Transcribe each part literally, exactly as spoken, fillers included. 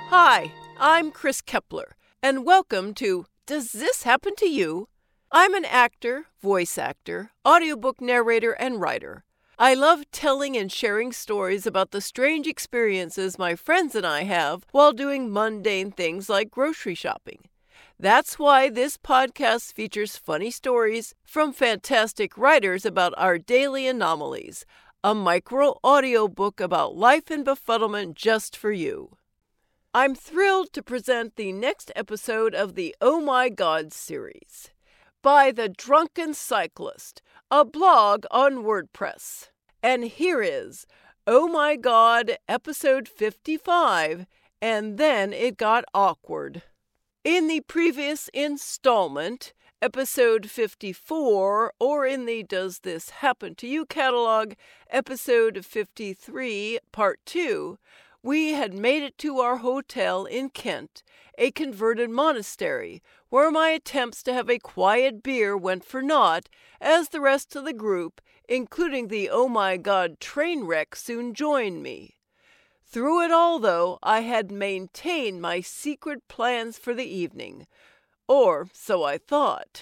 Hi, I'm Chris Kepler, and welcome to Does This Happen to You? I'm an actor, voice actor, audiobook narrator, and writer. I love telling and sharing stories about the strange experiences my friends and I have while doing mundane things like grocery shopping. That's why this podcast features funny stories from fantastic writers about our daily anomalies, a micro audiobook about life and befuddlement just for you. I'm thrilled to present the next episode of the Oh My God series by The Drunken Cyclist, a blog on WordPress. And here is Oh My God episode fifty-five, and then it got awkward. In the previous installment, episode fifty-four, or in the Does This Happen to You catalog, episode fifty-three, part two, we had made it to our hotel in Kent, a converted monastery, where my attempts to have a quiet beer went for naught, as the rest of the group, including the Oh My God train wreck, soon joined me. Through it all, though, I had maintained my secret plans for the evening, or so I thought.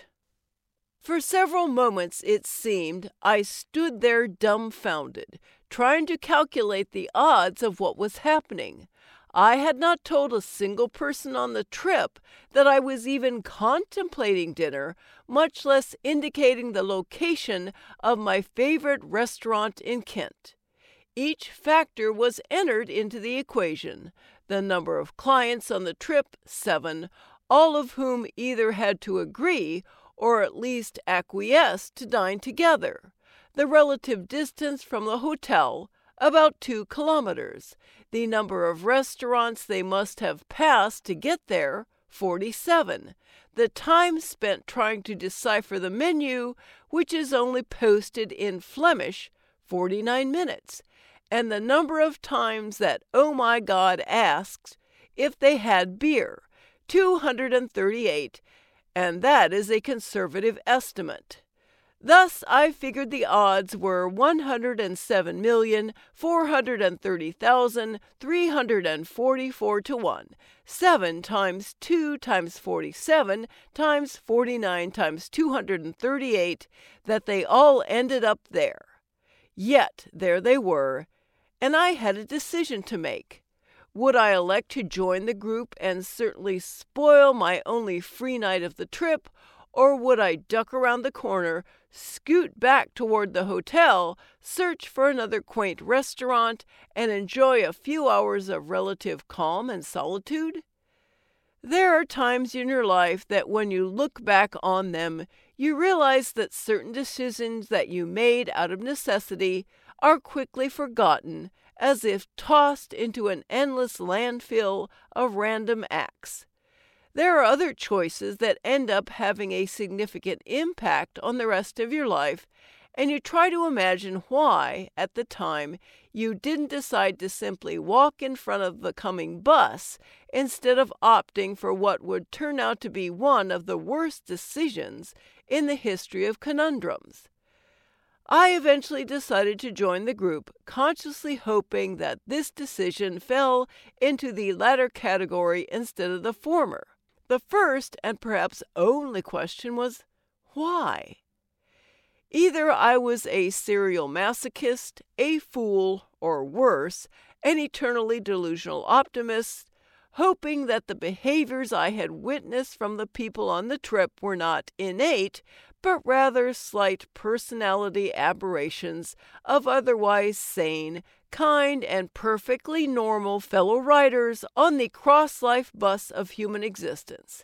For several moments, it seemed, I stood there dumbfounded, trying to calculate the odds of what was happening. I had not told a single person on the trip that I was even contemplating dinner, much less indicating the location of my favorite restaurant in Kent. Each factor was entered into the equation. The number of clients on the trip, seven, all of whom either had to agree or at least acquiesce to dine together. The relative distance from the hotel, about two kilometers. The number of restaurants they must have passed to get there, forty-seven. The time spent trying to decipher the menu, which is only posted in Flemish, forty-nine minutes. And the number of times that Oh My God asks if they had beer, two hundred thirty-eight, and that is a conservative estimate. Thus, I figured the odds were one hundred seven million, four hundred thirty thousand, three hundred forty-four to one. seven times two times forty-seven times forty-nine times two hundred thirty-eight, that they all ended up there. Yet, there they were, and I had a decision to make. Would I elect to join the group and certainly spoil my only free night of the trip, or would I duck around the corner, scoot back toward the hotel, search for another quaint restaurant, and enjoy a few hours of relative calm and solitude? There are times in your life that when you look back on them, you realize that certain decisions that you made out of necessity are quickly forgotten, as if tossed into an endless landfill of random acts. There are other choices that end up having a significant impact on the rest of your life, and you try to imagine why, at the time, you didn't decide to simply walk in front of the coming bus instead of opting for what would turn out to be one of the worst decisions in the history of conundrums. I eventually decided to join the group, consciously hoping that this decision fell into the latter category instead of the former. The first, and perhaps only question was, why? Either I was a serial masochist, a fool, or worse, an eternally delusional optimist, hoping that the behaviors I had witnessed from the people on the trip were not innate, but rather slight personality aberrations of otherwise sane, kind, and perfectly normal fellow riders on the cross-life bus of human existence.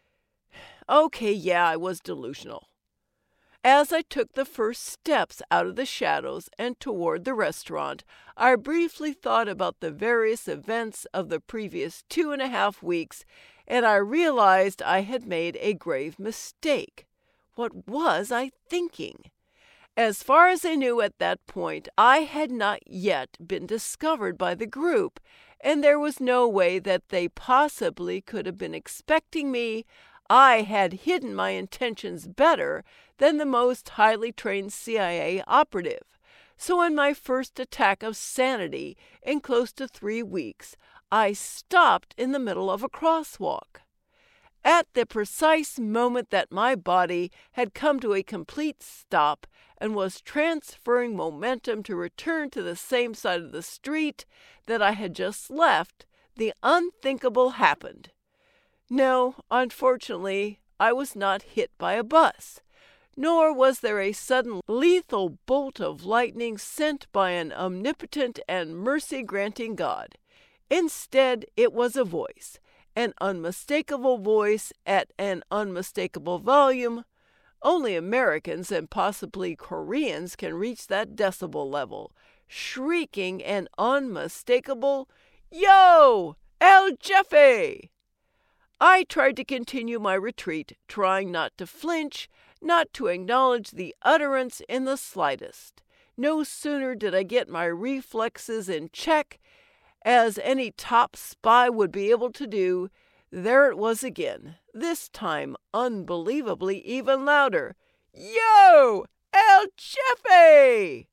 Okay, yeah, I was delusional. As I took the first steps out of the shadows and toward the restaurant, I briefly thought about the various events of the previous two and a half weeks, and I realized I had made a grave mistake. What was I thinking? As far as I knew at that point, I had not yet been discovered by the group, and there was no way that they possibly could have been expecting me. I had hidden my intentions better than the most highly trained C I A operative. So in my first attack of sanity in close to three weeks, I stopped in the middle of a crosswalk. At the precise moment that my body had come to a complete stop and was transferring momentum to return to the same side of the street that I had just left, the unthinkable happened. No, unfortunately, I was not hit by a bus, nor was there a sudden lethal bolt of lightning sent by an omnipotent and mercy-granting God. Instead, it was a voice, an unmistakable voice at an unmistakable volume. Only Americans and possibly Koreans can reach that decibel level, shrieking an unmistakable, "Yo, El Jefe!" I tried to continue my retreat, trying not to flinch, not to acknowledge the utterance in the slightest. No sooner did I get my reflexes in check, as any top spy would be able to do, there it was again, this time unbelievably even louder. "Yo, El Jefe!"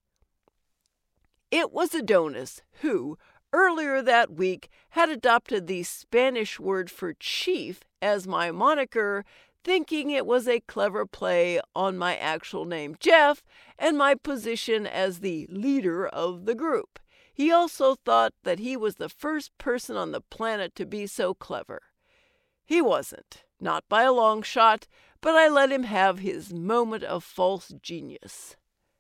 It was Adonis, who, earlier that week, had adopted the Spanish word for chief as my moniker, thinking it was a clever play on my actual name, Jeff, and my position as the leader of the group. He also thought that he was the first person on the planet to be so clever. He wasn't, not by a long shot, but I let him have his moment of false genius.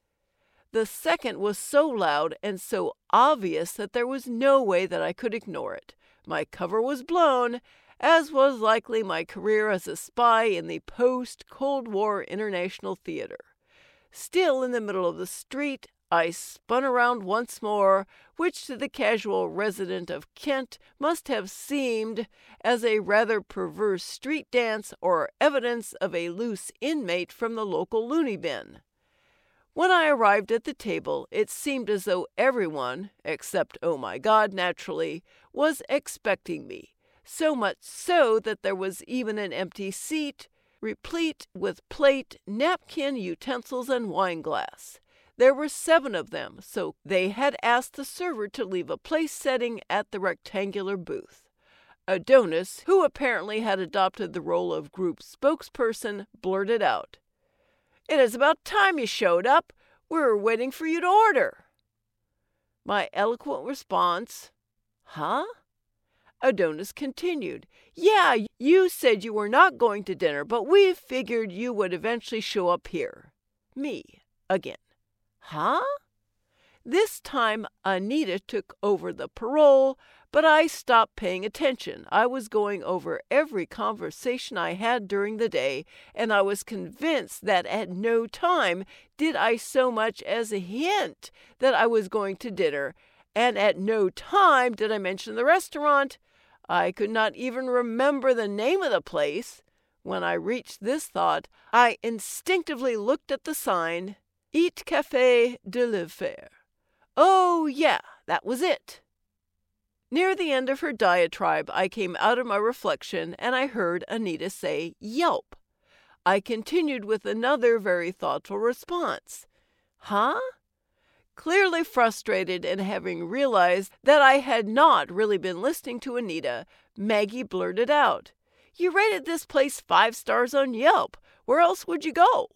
The second was so loud and so obvious that there was no way that I could ignore it. My cover was blown, as was likely my career as a spy in the post-Cold War international theater. Still in the middle of the street, I spun around once more, which to the casual resident of Kent must have seemed as a rather perverse street dance or evidence of a loose inmate from the local loony bin. When I arrived at the table, it seemed as though everyone, except Oh My God, naturally, was expecting me, so much so that there was even an empty seat, replete with plate, napkin, utensils, and wine glass. There were seven of them, so they had asked the server to leave a place setting at the rectangular booth. Adonis, who apparently had adopted the role of group spokesperson, blurted out, "It is about time you showed up. We were waiting for you to order." My eloquent response, "Huh?" Adonis continued, "Yeah, you said you were not going to dinner, but we figured you would eventually show up here." Me, again. "Huh?" This time, Anita took over the parole, but I stopped paying attention. I was going over every conversation I had during the day, and I was convinced that at no time did I so much as a hint that I was going to dinner, and at no time did I mention the restaurant. I could not even remember the name of the place. When I reached this thought, I instinctively looked at the sign, Eat Café de l'Enfer. Oh, yeah, that was it. Near the end of her diatribe, I came out of my reflection and I heard Anita say, "Yelp." I continued with another very thoughtful response. "Huh?" Clearly frustrated and having realized that I had not really been listening to Anita, Maggie blurted out, "You rated this place five stars on Yelp. Where else would you go?"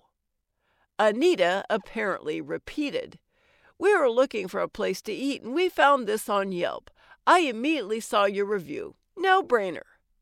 Anita apparently repeated, "We were looking for a place to eat and we found this on Yelp. I immediately saw your review. No brainer."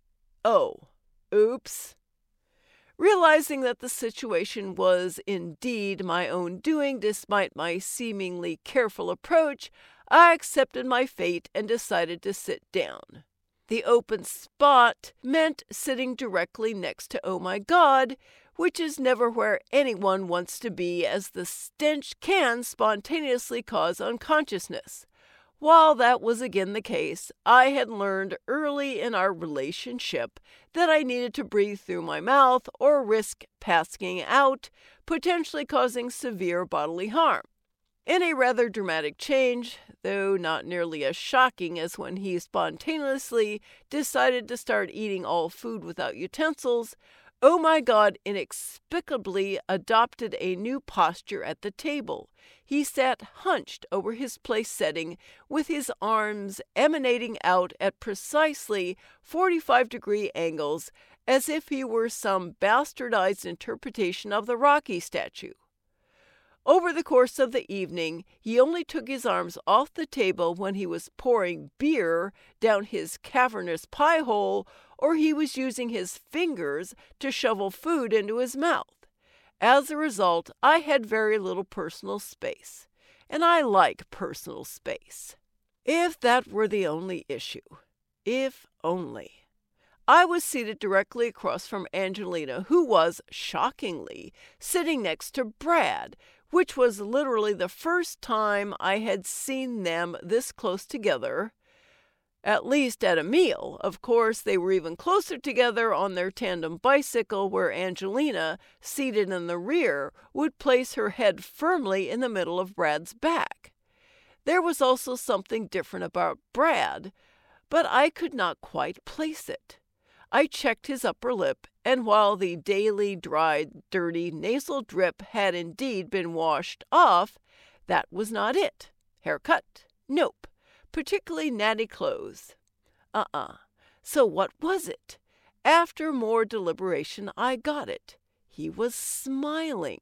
Oh, oops. Realizing that the situation was indeed my own doing despite my seemingly careful approach, I accepted my fate and decided to sit down. The open spot meant sitting directly next to Oh My God, which is never where anyone wants to be, as the stench can spontaneously cause unconsciousness. While that was again the case, I had learned early in our relationship that I needed to breathe through my mouth or risk passing out, potentially causing severe bodily harm. In a rather dramatic change, though not nearly as shocking as when he spontaneously decided to start eating all food without utensils, Oh My God inexplicably adopted a new posture at the table. He sat hunched over his place setting, with his arms emanating out at precisely forty-five degree angles, as if he were some bastardized interpretation of the Rocky statue. Over the course of the evening, he only took his arms off the table when he was pouring beer down his cavernous pie hole, or he was using his fingers to shovel food into his mouth. As a result, I had very little personal space, and I like personal space. If that were the only issue. If only. I was seated directly across from Angelina, who was, shockingly, sitting next to Brad, which was literally the first time I had seen them this close together, at least at a meal. Of course, they were even closer together on their tandem bicycle, where Angelina, seated in the rear, would place her head firmly in the middle of Brad's back. There was also something different about Brad, but I could not quite place it. I checked his upper lip, and while the daily dried, dirty nasal drip had indeed been washed off, that was not it. Haircut? Nope. Particularly natty clothes. Uh-uh. So what was it? After more deliberation, I got it. He was smiling.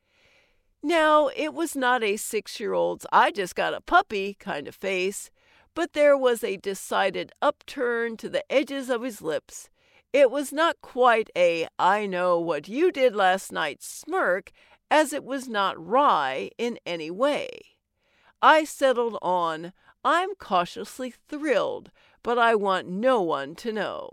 Now, it was not a six-year-old's I just got a puppy kind of face, but there was a decided upturn to the edges of his lips. It was not quite a I know what you did last night smirk, as it was not wry in any way. I settled on, I'm cautiously thrilled, but I want no one to know.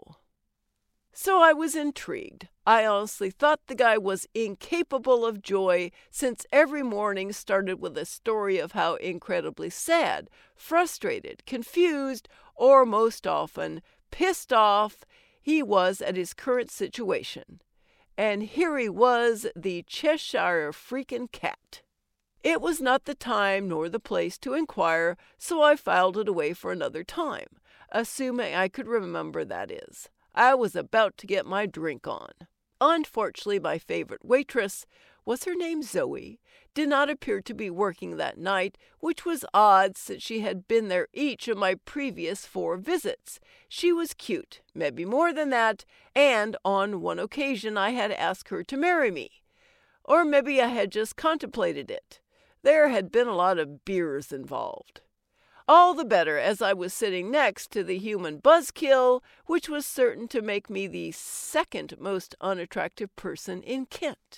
So I was intrigued. I honestly thought the guy was incapable of joy, since every morning started with a story of how incredibly sad, frustrated, confused, or most often pissed off he was at his current situation. And here he was, the Cheshire freaking cat. It was not the time nor the place to inquire, so I filed it away for another time, assuming I could remember, that is. I was about to get my drink on. Unfortunately, my favorite waitress, was her name Zoe, did not appear to be working that night, which was odd since she had been there each of my previous four visits. She was cute, maybe more than that, and on one occasion I had asked her to marry me. Or maybe I had just contemplated it. There had been a lot of beers involved. All the better, as I was sitting next to the human buzzkill, which was certain to make me the second most unattractive person in Kent.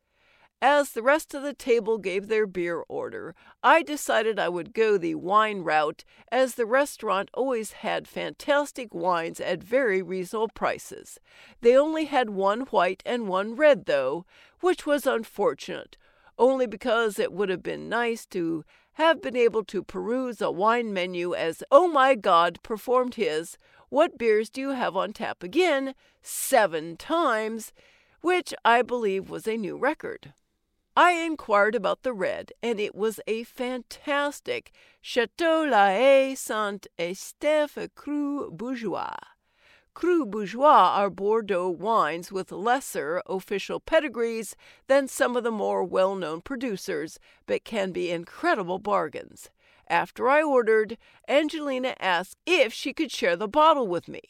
As the rest of the table gave their beer order, I decided I would go the wine route, as the restaurant always had fantastic wines at very reasonable prices. They only had one white and one red, though, which was unfortunate, only because it would have been nice to have been able to peruse a wine menu as Oh My God performed his What Beers Do You Have on Tap Again seven times, which I believe was a new record. I inquired about the red, and it was a fantastic Chateau Lahaye Saint-Estèphe Cru Bourgeois. Cru Bourgeois are Bordeaux wines with lesser official pedigrees than some of the more well-known producers, but can be incredible bargains. After I ordered, Angelina asked if she could share the bottle with me.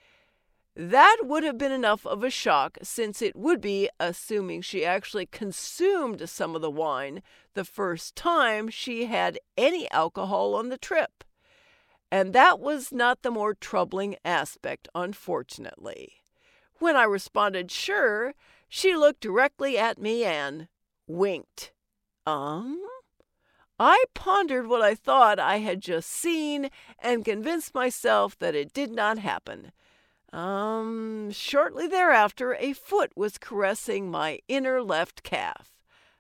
That would have been enough of a shock, since it would be, assuming she actually consumed some of the wine, the first time she had any alcohol on the trip. And that was not the more troubling aspect, unfortunately. When I responded sure, she looked directly at me and winked. Um? I pondered what I thought I had just seen and convinced myself that it did not happen. Um, shortly thereafter, a foot was caressing my inner left calf.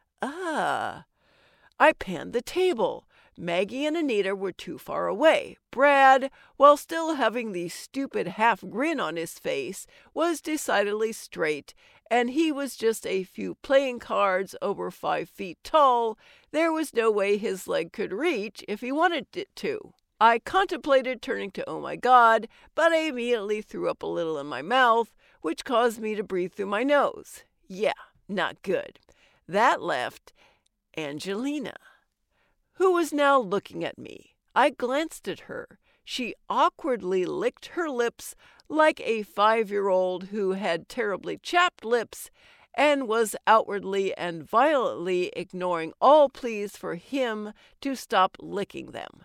Ah. I panned the table. Maggie and Anita were too far away. Brad, while still having the stupid half grin on his face, was decidedly straight, and he was just a few playing cards over five feet tall. There was no way his leg could reach if he wanted it to. I contemplated turning to Oh My God, but I immediately threw up a little in my mouth, which caused me to breathe through my nose. Yeah, not good. That left Angelina, who was now looking at me. I glanced at her. She awkwardly licked her lips like a five-year-old who had terribly chapped lips and was outwardly and violently ignoring all pleas for him to stop licking them.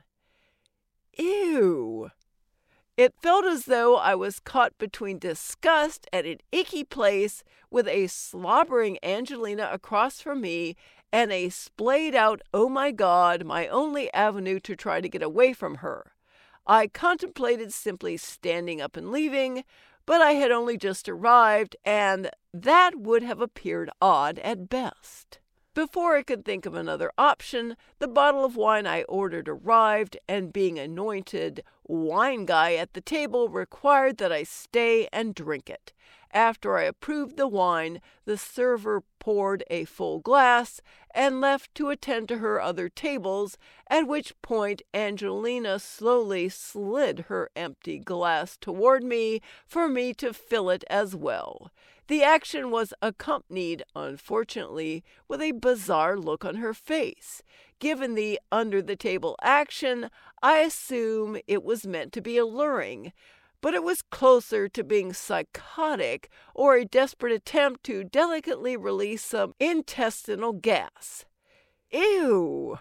Ew! It felt as though I was caught between disgust at an icky place with a slobbering Angelina across from me and a splayed out, oh my God, my only avenue to try to get away from her. I contemplated simply standing up and leaving, but I had only just arrived, and that would have appeared odd at best. Before I could think of another option, the bottle of wine I ordered arrived, and being anointed wine guy at the table required that I stay and drink it. After I approved the wine, the server poured a full glass and left to attend to her other tables, at which point Angelina slowly slid her empty glass toward me for me to fill it as well. The action was accompanied, unfortunately, with a bizarre look on her face. Given the under-the-table action, I assume it was meant to be alluring, but it was closer to being psychotic or a desperate attempt to delicately release some intestinal gas. Ew!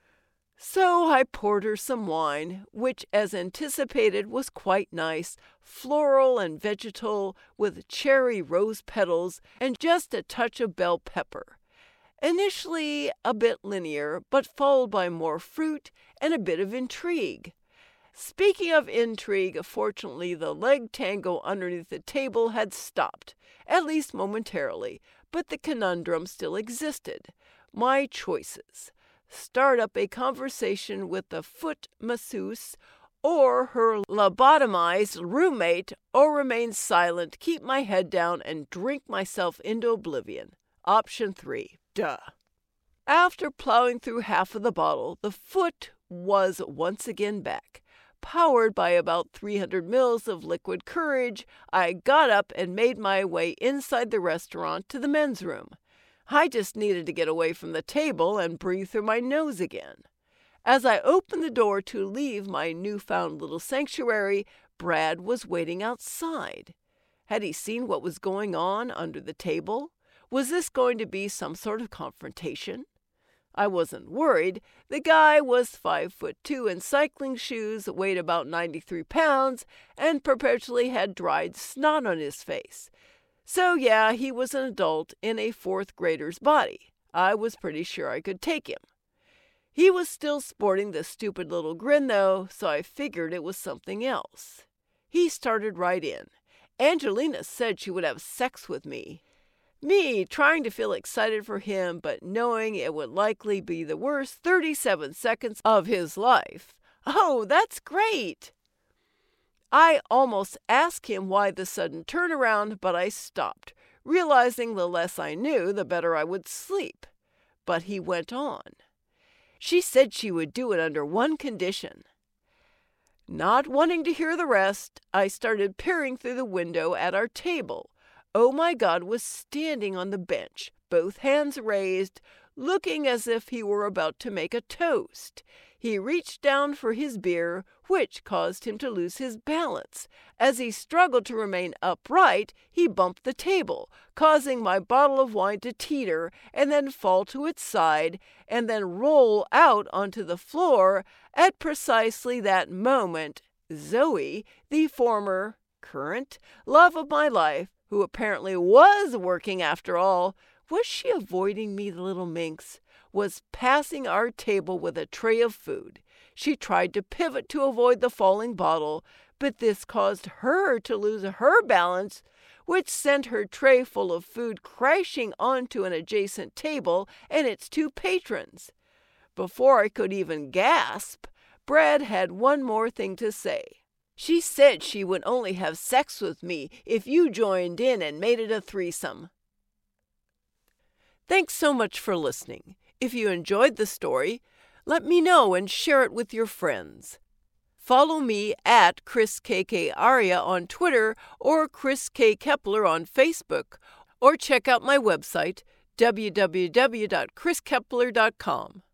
So I poured her some wine, which, as anticipated, was quite nice, floral and vegetal, with cherry rose petals and just a touch of bell pepper. Initially a bit linear, but followed by more fruit and a bit of intrigue. Speaking of intrigue, fortunately the leg tango underneath the table had stopped, at least momentarily, but the conundrum still existed. My choices: start up a conversation with the foot masseuse, or her lobotomized roommate, or remain silent, keep my head down, and drink myself into oblivion. Option three. Duh. After plowing through half of the bottle, the foot was once again back. Powered by about three hundred mils of liquid courage, I got up and made my way inside the restaurant to the men's room. I just needed to get away from the table and breathe through my nose again. As I opened the door to leave my newfound little sanctuary, Brad was waiting outside. Had he seen what was going on under the table? Was this going to be some sort of confrontation? I wasn't worried. The guy was five foot two in cycling shoes, weighed about ninety-three pounds, and perpetually had dried snot on his face. So yeah, he was an adult in a fourth grader's body. I was pretty sure I could take him. He was still sporting the stupid little grin though, so I figured it was something else. He started right in. Angelina said she would have sex with me. Me trying to feel excited for him, but knowing it would likely be the worst thirty-seven seconds of his life. Oh, that's great! I almost asked him why the sudden turnaround, but I stopped, realizing the less I knew, the better I would sleep. But he went on. She said she would do it under one condition. Not wanting to hear the rest, I started peering through the window at our table. Oh my God was standing on the bench, both hands raised, looking as if he were about to make a toast. He reached down for his beer, which caused him to lose his balance. As he struggled to remain upright, he bumped the table, causing my bottle of wine to teeter and then fall to its side and then roll out onto the floor. At precisely that moment, Zoe, the former, current love of my life, who apparently was working after all, was she avoiding me, the little minx, was passing our table with a tray of food. She tried to pivot to avoid the falling bottle, but this caused her to lose her balance, which sent her tray full of food crashing onto an adjacent table and its two patrons. Before I could even gasp, Brad had one more thing to say. She said she would only have sex with me if you joined in and made it a threesome. Thanks so much for listening. If you enjoyed the story, let me know and share it with your friends. Follow me at Chris K K Aria on Twitter or Chris K. Kepler on Facebook, or check out my website, w w w dot chris kepler dot com.